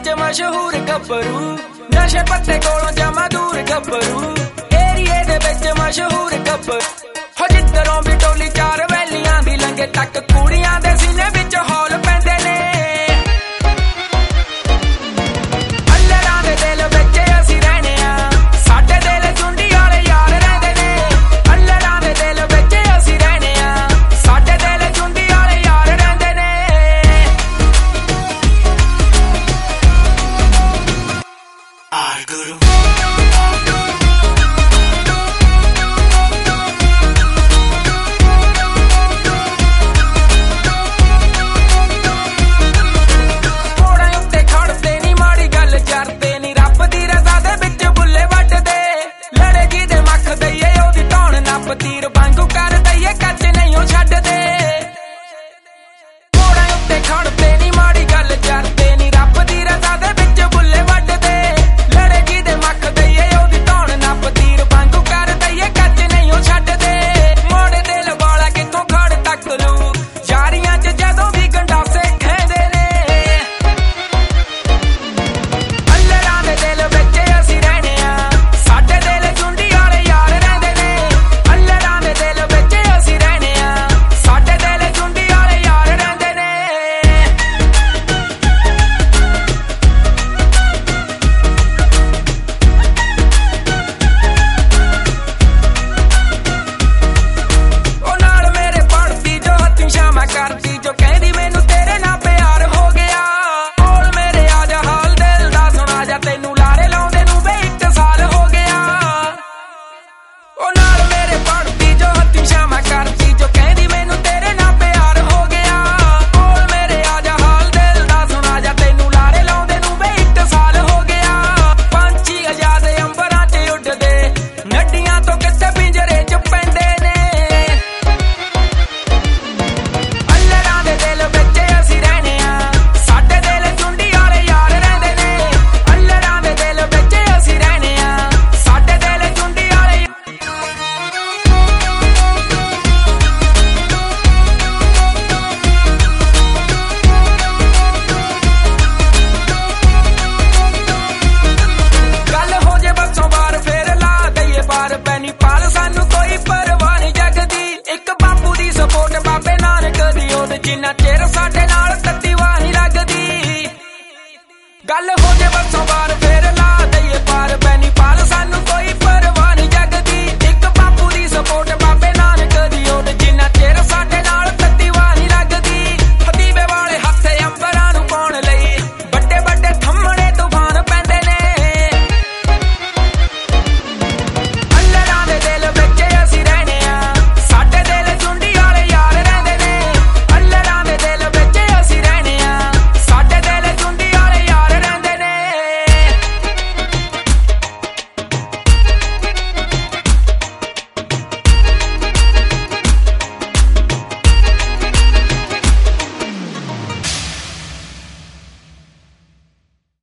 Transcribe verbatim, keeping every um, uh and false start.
विच मशहूर गब्बरू नशे पत्ते कोलों जमा दूर गब्बरू एरिए दे विच मशहूर गब्बरू हो जिधरों भी टोली चार वैलियां दी लंघे तक कुड़ियां दे सीने विच हौल पैंदे ने अल्लड़ां दे दिल विच असीं रहने आ साडे दिल चुंडी वाले यार रहिंदे ने अल्लड़ां दे दिल विच असीं रहने आ साडे दिल चुंडी वाले यार रहिंदे ने आर गुरु तीर वांगू कर दईए कच नहीं छड्डदे मोड़ां उत्ते खड़दे नी माड़ी गल जरदे नी रब दी रज़ा दे विच बुल्ले वड्डदे लड़े जी दे मख दईए ओदी धौण नप तीर वांगू कर दईए कच नहीं छड्डदे मोड़े दिल वाला किथों खड़ तक लू यारियां च जदों भी गंडासे खेंदे ने अल्लड़ां दे दिल विच असीं रहने आ साडे दिल चुंडी वाले यार रहिंदे ने दिल विच असीं रहने आ साडे दिल चुंडी वाले यार रहिंदे ने ओ नाल मेरे पढ़दी जो हत्थी शामा करदी जो कहदी मैनू तेरे नाल प्यार हो गया कोल मेरे आ जा हाल दिल दा सुना जा तैनू लारे लाउंदे नू वे इक साल हो गया ओ नाल मेरे पढ़दी जो हत्थी शामा करदी जो कहदी मैनू तेरे नाल प्यार हो गया कोल मेरे आ जा हाल दिल दा सुना जा तैनू लारे लाउंदे नू वे इक साल हो गया पंछी आजाद अंबरां च उड्डदे नड्डियां तो किथे पिंजरे च पैंदे ने अल्लड़ां दे दिल विच असीं रहने आ साडे दिल चुंडी वाले यार रहिंदे ने अल्लड़ां दे दिल विच असीं रहने आ साडे दिल चुंडी वाले गल हो जे बसों बार फेर ला दईए पार पैनी पाल सानू कोई परवाह नहीं जगदी एक बापू दी सपोर्ट बाबे नानक दी ओद जिन्ना चिर साडे नाल तत्ती वाह नहीं लगदी गल हो जे बसों बार फेर ला दईए पार पैनी पाल सानू कोई परवाह नहीं जगदी एक बापू दी सपोर्ट